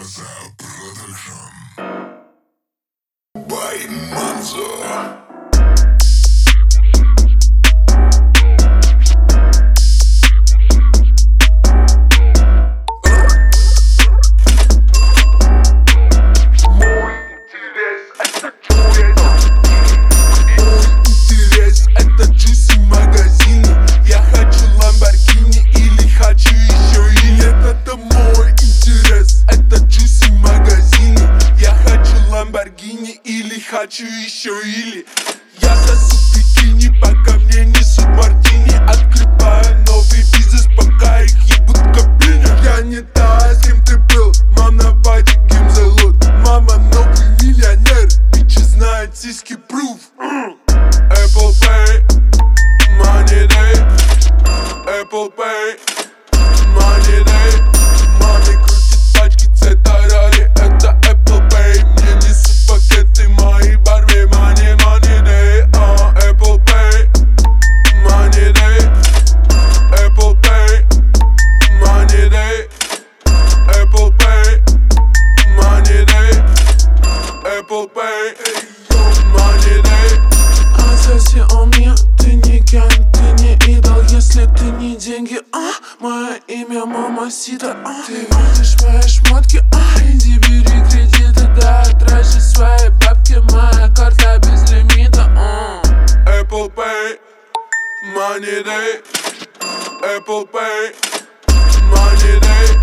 Plaza Production by Manzo. Или хочу еще, или я сосу бикини, пока мне несут мартини. Открываю новый бизнес, пока их ебут кабине. Я не та, с кем ты был, мам, на пати гимзалут. Мама новый миллионер, бичи знает сиськи пруф. Apple Pay, Money Day, Apple Pay, Money Day. Маме крутит пачки цвета рари, это Apple Pay. Мне несут пакеты мои Барби, Money, Money Day. Apple Pay, Money Day, Apple Pay, Money Day, Apple Pay, Money Day, Apple Pay, Money Day. Отсоси у меня, ты не гянг, ты не идол, если ты не деньги. Мое имя Мамасита. Ты видишь мои шмотки, иди бери кредиты, да, трачи свои бабки, моя карта без лимита. Apple Pay, Money Day, Apple Pay, Money Day.